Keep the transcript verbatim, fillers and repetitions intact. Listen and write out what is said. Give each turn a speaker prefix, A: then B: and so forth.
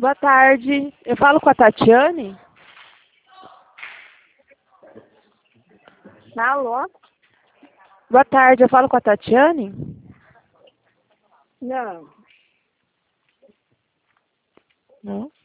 A: Boa tarde. Eu falo com a Tatiane?
B: Alô?
A: Boa tarde. Eu falo com a Tatiane?
B: Não.
A: Não.